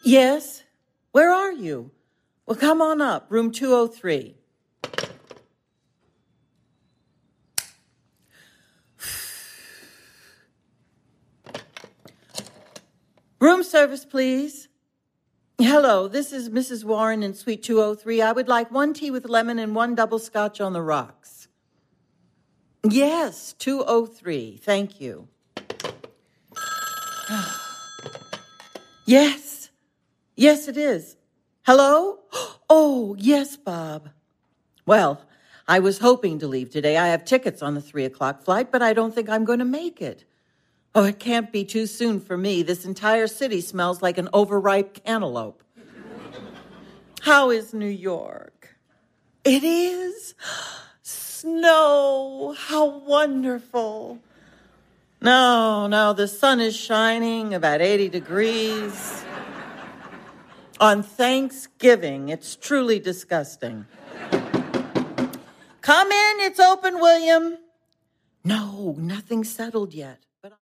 Yes? Where are you? Well, come on up, room 203. Room service, please. Hello, this is Mrs. Warren in Suite 203. I would like 1 tea with lemon and 1 double scotch on the rocks. Yes, 203. Thank you. Yes. Yes, it is. Hello? Oh, yes, Bob. Well, I was hoping to leave today. I have tickets on the 3 o'clock flight, but I don't think I'm going to make it. Oh, it can't be too soon for me. This entire city smells like an overripe cantaloupe. How is New York? It is? Snow. How wonderful. No, the sun is shining, about 80 degrees. On Thanksgiving, it's truly disgusting. Come in, it's open, William. No, nothing settled yet.